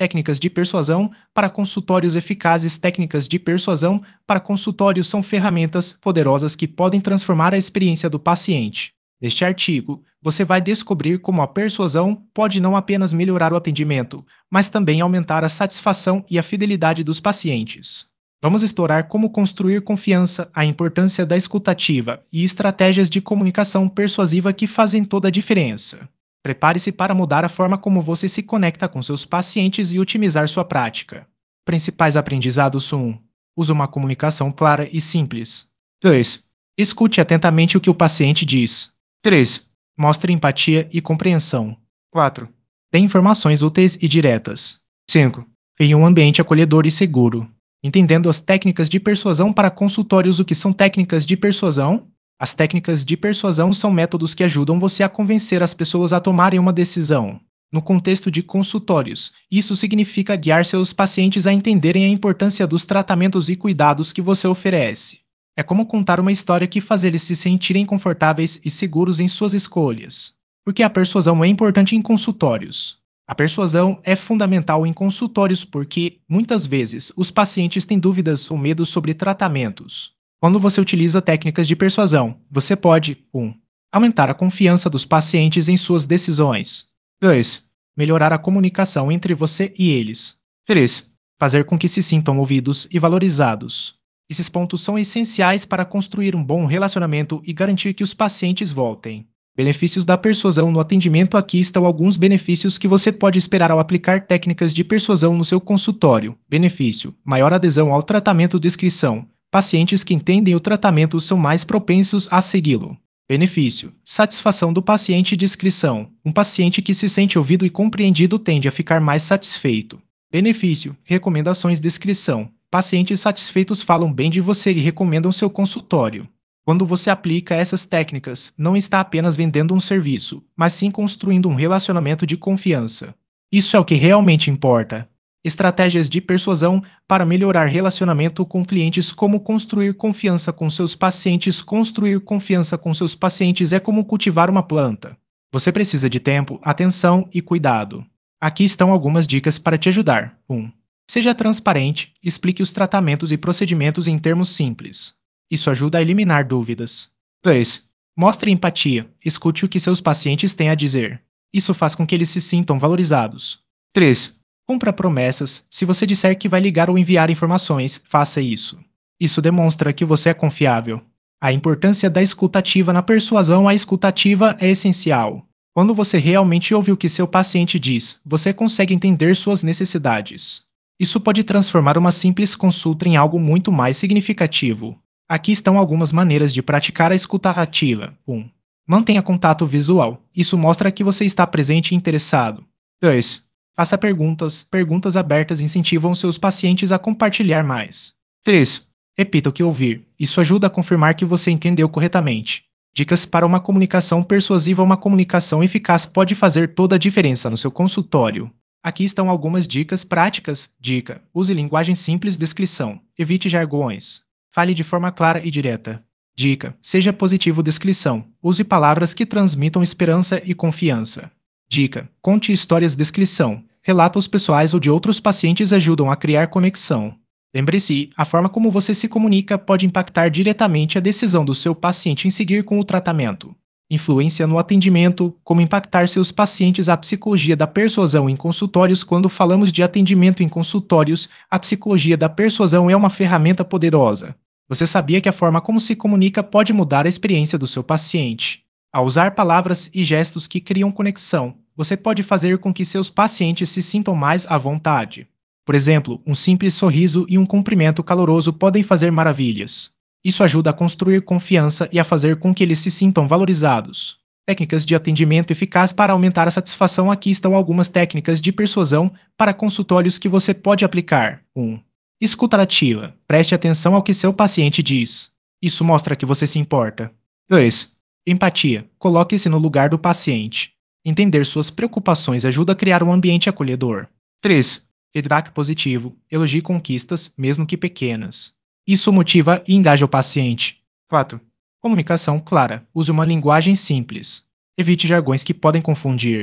técnicas de persuasão para consultórios eficazes. Técnicas de persuasão para consultórios são ferramentas poderosas que podem transformar a experiência do paciente. Neste artigo, você vai descobrir como a persuasão pode não apenas melhorar o atendimento, mas também aumentar a satisfação e a fidelidade dos pacientes. Vamos explorar como construir confiança, a importância da escutativa e estratégias de comunicação persuasiva que fazem toda a diferença. Prepare-se para mudar a forma como você se conecta com seus pacientes e otimizar sua prática. Principais aprendizados são 1. Use uma comunicação clara e simples. 2. Escute atentamente o que o paciente diz. 3. Mostre empatia e compreensão. 4. Dê informações úteis e diretas. 5. Crie um ambiente acolhedor e seguro. Entendendo as técnicas de persuasão para consultórios. O que são técnicas de persuasão? As técnicas de persuasão são métodos que ajudam você a convencer as pessoas a tomarem uma decisão. No contexto de consultórios, isso significa guiar seus pacientes a entenderem a importância dos tratamentos e cuidados que você oferece. É como contar uma história que faz eles se sentirem confortáveis e seguros em suas escolhas. Porque a persuasão é importante em consultórios. A persuasão é fundamental em consultórios porque, muitas vezes, os pacientes têm dúvidas ou medos sobre tratamentos. Quando você utiliza técnicas de persuasão, você pode 1. Aumentar a confiança dos pacientes em suas decisões. 2. Melhorar a comunicação entre você e eles. 3. Fazer com que se sintam ouvidos e valorizados. Esses pontos são essenciais para construir um bom relacionamento e garantir que os pacientes voltem. Benefícios da persuasão no atendimento. Aqui estão alguns benefícios que você pode esperar ao aplicar técnicas de persuasão no seu consultório. Benefício: maior adesão ao tratamento. Descrição: pacientes que entendem o tratamento são mais propensos a segui-lo. Benefício: satisfação do paciente. Descrição: um paciente que se sente ouvido e compreendido tende a ficar mais satisfeito. Benefício: recomendações. Descrição: pacientes satisfeitos falam bem de você e recomendam seu consultório. Quando você aplica essas técnicas, não está apenas vendendo um serviço, mas sim construindo um relacionamento de confiança. Isso é o que realmente importa. Estratégias de persuasão para melhorar relacionamento com clientes. Como construir confiança com seus pacientes. Construir confiança com seus pacientes é como cultivar uma planta. Você precisa de tempo, atenção e cuidado. Aqui estão algumas dicas para te ajudar. 1. Seja transparente, explique os tratamentos e procedimentos em termos simples. Isso ajuda a eliminar dúvidas. 2. Mostre empatia, escute o que seus pacientes têm a dizer. Isso faz com que eles se sintam valorizados. 3. Cumpra promessas. Se você disser que vai ligar ou enviar informações, faça isso. Isso demonstra que você é confiável. A importância da escutativa na persuasão. A escutativa é essencial. Quando você realmente ouve o que seu paciente diz, você consegue entender suas necessidades. Isso pode transformar uma simples consulta em algo muito mais significativo. Aqui estão algumas maneiras de praticar a escuta ativa. 1. Mantenha contato visual. Isso mostra que você está presente e interessado. 2. Faça perguntas. Perguntas abertas incentivam seus pacientes a compartilhar mais. 3. Repita o que ouvir. Isso ajuda a confirmar que você entendeu corretamente. Dicas para uma comunicação persuasiva. Uma comunicação eficaz pode fazer toda a diferença no seu consultório. Aqui estão algumas dicas práticas. Dica: use linguagem simples. Descrição: evite jargões. Fale de forma clara e direta. Dica: seja positivo. Descrição: use palavras que transmitam esperança e confiança. Dica: conte histórias. Descrição: relatos pessoais ou de outros pacientes ajudam a criar conexão. Lembre-se, a forma como você se comunica pode impactar diretamente a decisão do seu paciente em seguir com o tratamento. Influência no atendimento: como impactar seus pacientes. A psicologia da persuasão em consultórios. Quando falamos de atendimento em consultórios, a psicologia da persuasão é uma ferramenta poderosa. Você sabia que a forma como se comunica pode mudar a experiência do seu paciente? Ao usar palavras e gestos que criam conexão, você pode fazer com que seus pacientes se sintam mais à vontade. Por exemplo, um simples sorriso e um cumprimento caloroso podem fazer maravilhas. Isso ajuda a construir confiança e a fazer com que eles se sintam valorizados. Técnicas de atendimento eficaz para aumentar a satisfação. Aqui estão algumas técnicas de persuasão para consultórios que você pode aplicar. 1. Escuta ativa. Preste atenção ao que seu paciente diz. Isso mostra que você se importa. 2. Empatia. Coloque-se no lugar do paciente. Entender suas preocupações ajuda a criar um ambiente acolhedor. 3. Feedback positivo. Elogie conquistas, mesmo que pequenas. Isso motiva e engaja o paciente. 4. Comunicação clara. Use uma linguagem simples. Evite jargões que podem confundir.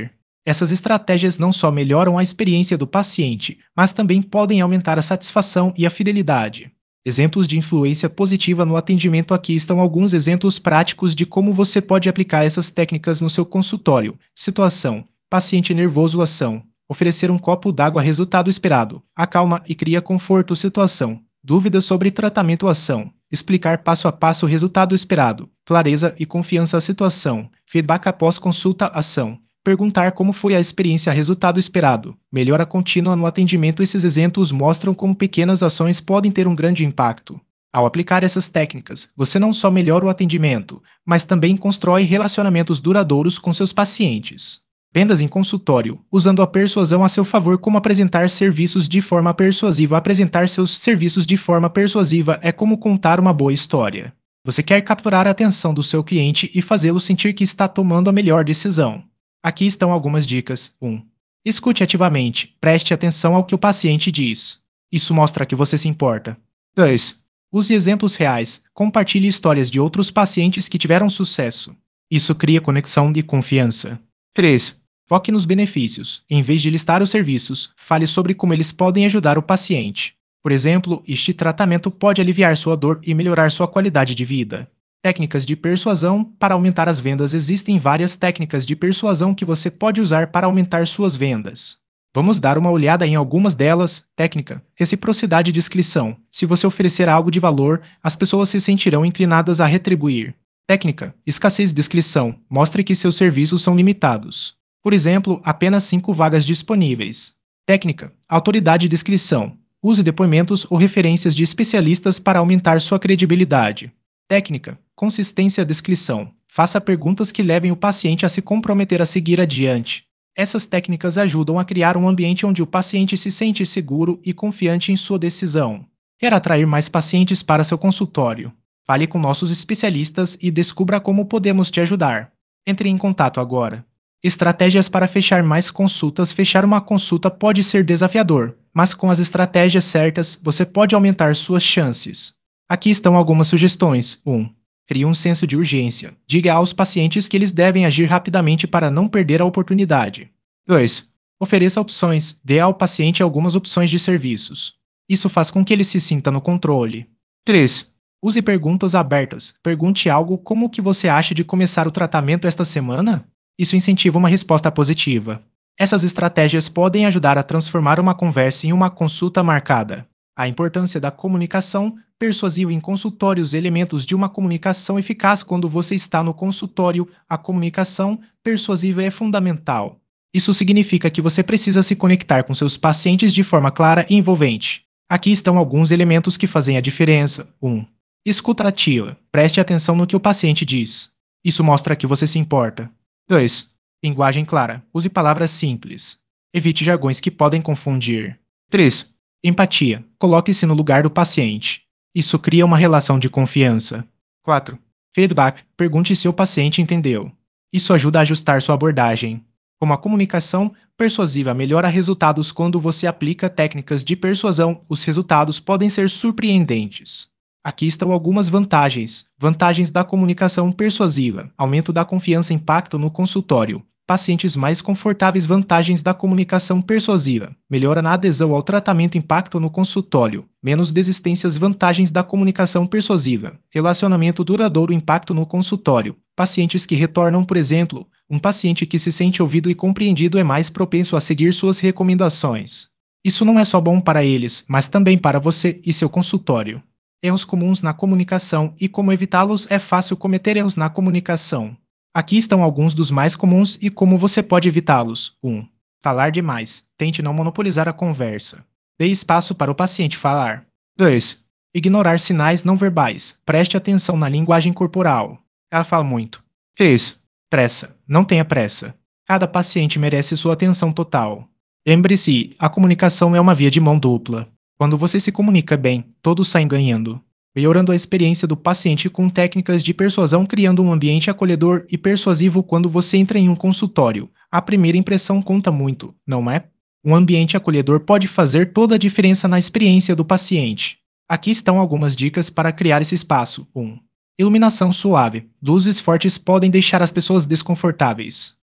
Essas estratégias não só melhoram a experiência do paciente, mas também podem aumentar a satisfação e a fidelidade. Exemplos de influência positiva no atendimento. Aqui estão alguns exemplos práticos de como você pode aplicar essas técnicas no seu consultório. Situação: paciente nervoso. Ação: oferecer um copo d'água. Resultado esperado: acalma e cria conforto. Situação: dúvidas sobre tratamento. Ação: explicar passo a passo o resultado esperado. Clareza e confiança. Situação: feedback após consulta. Ação: perguntar como foi a experiência. Resultado esperado: melhora contínua no atendimento. Esses exemplos mostram como pequenas ações podem ter um grande impacto. Ao aplicar essas técnicas, você não só melhora o atendimento, mas também constrói relacionamentos duradouros com seus pacientes. Vendas em consultório, usando a persuasão a seu favor. Como apresentar serviços de forma persuasiva. Apresentar seus serviços de forma persuasiva é como contar uma boa história. Você quer capturar a atenção do seu cliente e fazê-lo sentir que está tomando a melhor decisão. Aqui estão algumas dicas. 1. Escute ativamente. Preste atenção ao que o paciente diz. Isso mostra que você se importa. 2. Use exemplos reais. Compartilhe histórias de outros pacientes que tiveram sucesso. Isso cria conexão e confiança. 3. Foque nos benefícios. Em vez de listar os serviços, fale sobre como eles podem ajudar o paciente. Por exemplo, este tratamento pode aliviar sua dor e melhorar sua qualidade de vida. Técnicas de persuasão para aumentar as vendas. Existem várias técnicas de persuasão que você pode usar para aumentar suas vendas. Vamos dar uma olhada em algumas delas. Técnica: reciprocidade e discrição. Se você oferecer algo de valor, as pessoas se sentirão inclinadas a retribuir. Técnica: escassez e discrição. Mostre que seus serviços são limitados. Por exemplo, apenas 5 vagas disponíveis. Técnica: autoridade e discrição. Use depoimentos ou referências de especialistas para aumentar sua credibilidade. Técnica: consistência e discrição. Faça perguntas que levem o paciente a se comprometer a seguir adiante. Essas técnicas ajudam a criar um ambiente onde o paciente se sente seguro e confiante em sua decisão. Quer atrair mais pacientes para seu consultório? Fale com nossos especialistas e descubra como podemos te ajudar. Entre em contato agora. Estratégias para fechar mais consultas. Fechar uma consulta pode ser desafiador, mas com as estratégias certas, você pode aumentar suas chances. Aqui estão algumas sugestões. 1. Crie um senso de urgência. Diga aos pacientes que eles devem agir rapidamente para não perder a oportunidade. 2. Ofereça opções. Dê ao paciente algumas opções de serviços. Isso faz com que ele se sinta no controle. 3. Use perguntas abertas. Pergunte algo como: o que você acha de começar o tratamento esta semana? Isso incentiva uma resposta positiva. Essas estratégias podem ajudar a transformar uma conversa em uma consulta marcada. A importância da comunicação persuasiva em consultórios. Elementos de uma comunicação eficaz. Quando você está no consultório, a comunicação persuasiva é fundamental. Isso significa que você precisa se conectar com seus pacientes de forma clara e envolvente. Aqui estão alguns elementos que fazem a diferença. 1. Escuta ativa. Preste atenção no que o paciente diz. Isso mostra que você se importa. 2. Linguagem clara. Use palavras simples. Evite jargões que podem confundir. 3. Empatia. Coloque-se no lugar do paciente. Isso cria uma relação de confiança. 4. Feedback. Pergunte se o paciente entendeu. Isso ajuda a ajustar sua abordagem. Como a comunicação persuasiva melhora resultados quando você aplica técnicas de persuasão, os resultados podem ser surpreendentes. Aqui estão algumas vantagens. Vantagens da comunicação persuasiva. Aumento da confiança. Impacto no consultório. Pacientes mais confortáveis. Vantagens da comunicação persuasiva. Melhora na adesão ao tratamento. Impacto no consultório. Menos desistências. Vantagens da comunicação persuasiva. Relacionamento duradouro. Impacto no consultório. Pacientes que retornam. Por exemplo, um paciente que se sente ouvido e compreendido é mais propenso a seguir suas recomendações. Isso não é só bom para eles, mas também para você e seu consultório. Erros comuns na comunicação e como evitá-los. É fácil cometer erros na comunicação. Aqui estão alguns dos mais comuns e como você pode evitá-los. 1. Falar demais. Tente não monopolizar a conversa. Dê espaço para o paciente falar. 2. Ignorar sinais não verbais. Preste atenção na linguagem corporal. Ela fala muito. 3. Pressa. Não tenha pressa. Cada paciente merece sua atenção total. Lembre-se, a comunicação é uma via de mão dupla. Quando você se comunica bem, todos saem ganhando. Melhorando a experiência do paciente com técnicas de persuasão. Criando um ambiente acolhedor e persuasivo. Quando você entra em um consultório, a primeira impressão conta muito, não é? Um ambiente acolhedor pode fazer toda a diferença na experiência do paciente. Aqui estão algumas dicas para criar esse espaço. 1. Iluminação suave. Luzes fortes podem deixar as pessoas desconfortáveis.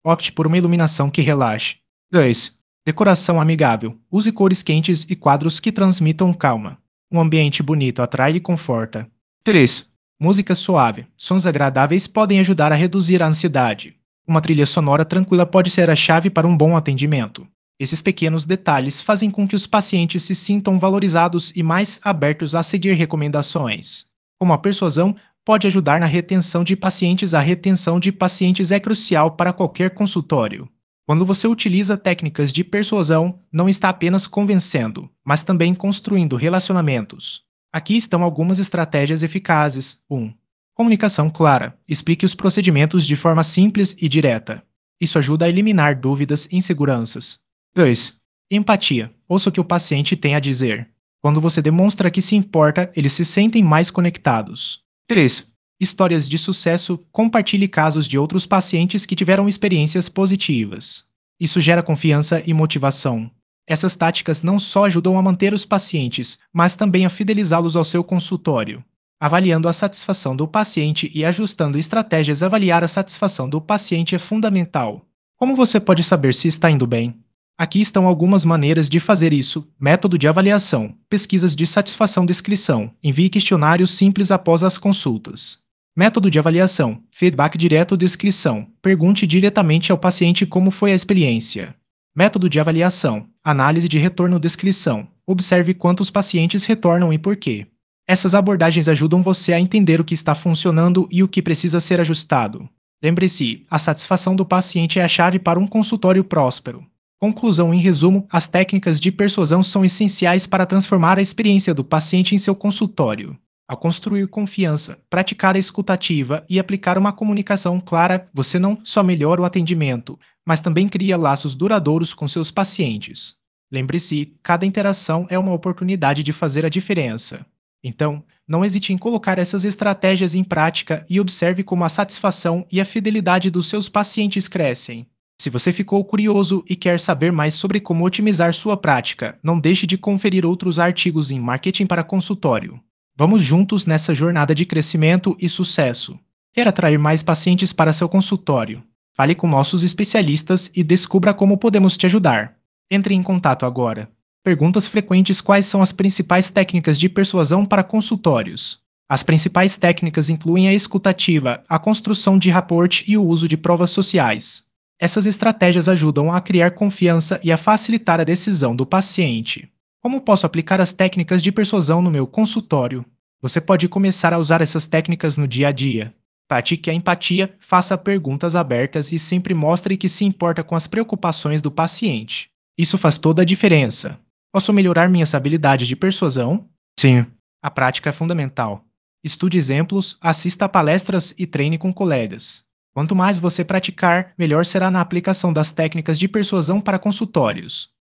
Opte por uma iluminação que relaxe. 2. Decoração amigável. Use cores quentes e quadros que transmitam calma. Um ambiente bonito atrai e conforta. 3. Música suave. Sons agradáveis podem ajudar a reduzir a ansiedade. Uma trilha sonora tranquila pode ser a chave para um bom atendimento. Esses pequenos detalhes fazem com que os pacientes se sintam valorizados e mais abertos a seguir recomendações. Como a persuasão pode ajudar na retenção de pacientes, a retenção de pacientes é crucial para qualquer consultório. Quando você utiliza técnicas de persuasão, não está apenas convencendo, mas também construindo relacionamentos. Aqui estão algumas estratégias eficazes. 1. Comunicação clara. Explique os procedimentos de forma simples e direta. Isso ajuda a eliminar dúvidas e inseguranças. 2. Empatia. Ouça o que o paciente tem a dizer. Quando você demonstra que se importa, eles se sentem mais conectados. 3. Histórias de sucesso. Compartilhe casos de outros pacientes que tiveram experiências positivas. Isso gera confiança e motivação. Essas táticas não só ajudam a manter os pacientes, mas também a fidelizá-los ao seu consultório. Avaliando a satisfação do paciente e ajustando estratégias. Avaliar a satisfação do paciente é fundamental. Como você pode saber se está indo bem? Aqui estão algumas maneiras de fazer isso. Método de avaliação. Pesquisas de satisfação. Descrição. Envie questionários simples após as consultas. Método de avaliação. Feedback direto. Descrição. Pergunte diretamente ao paciente como foi a experiência. Método de avaliação. Análise de retorno. Descrição. Observe quantos pacientes retornam e por quê. Essas abordagens ajudam você a entender o que está funcionando e o que precisa ser ajustado. Lembre-se, a satisfação do paciente é a chave para um consultório próspero. Conclusão. Em resumo, as técnicas de persuasão são essenciais para transformar a experiência do paciente em seu consultório. Ao construir confiança, praticar a escuta ativa e aplicar uma comunicação clara, você não só melhora o atendimento, mas também cria laços duradouros com seus pacientes. Lembre-se, cada interação é uma oportunidade de fazer a diferença. Então, não hesite em colocar essas estratégias em prática e observe como a satisfação e a fidelidade dos seus pacientes crescem. Se você ficou curioso e quer saber mais sobre como otimizar sua prática, não deixe de conferir outros artigos em Marketing para Consultório. Vamos juntos nessa jornada de crescimento e sucesso. Quer atrair mais pacientes para seu consultório? Fale com nossos especialistas e descubra como podemos te ajudar. Entre em contato agora. Perguntas frequentes. Quais são as principais técnicas de persuasão para consultórios? As principais técnicas incluem a escuta ativa, a construção de rapport e o uso de provas sociais. Essas estratégias ajudam a criar confiança e a facilitar a decisão do paciente. Como posso aplicar as técnicas de persuasão no meu consultório? Você pode começar a usar essas técnicas no dia a dia. Pratique a empatia, faça perguntas abertas e sempre mostre que se importa com as preocupações do paciente. Isso faz toda a diferença. Posso melhorar minhas habilidades de persuasão? Sim. A prática é fundamental. Estude exemplos, assista a palestras e treine com colegas. Quanto mais você praticar, melhor será na aplicação das técnicas de persuasão para consultórios.